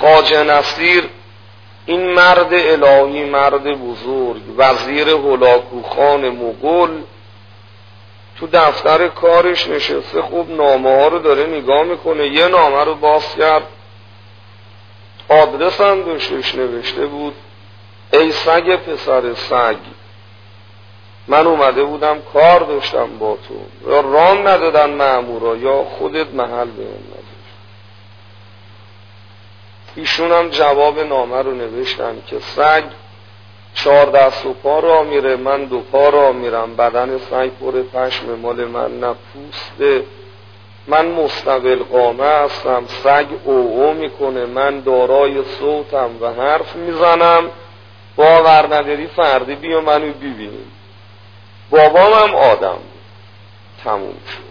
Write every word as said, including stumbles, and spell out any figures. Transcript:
خواجه نصیر این مرد الهی، مرد بزرگ، وزیر هلاکوخان مغول، تو دفتر کارش نشسته، خوب نامه ها رو داره نگاه میکنه. یه نامه رو باز کرد، آدرس هم داشتش، نوشته بود ای سگ پسر سگ، من اومده بودم کار داشتم با تو، یا رام ندادن مأمورا یا خودت محل به اون نداشت. ایشون هم جواب نامه رو نوشتن که سگ چهار دست و پا را میره، من دو پا را میرم، بدن سگ پر پشم مال من نه پوسته، من مستقل قامه هستم، سگ او او میکنه، من دارای صوتم و حرف میزنم، باور نداری فردی بیا منو ببینیم. بابام هم آدم بود. تموم شد.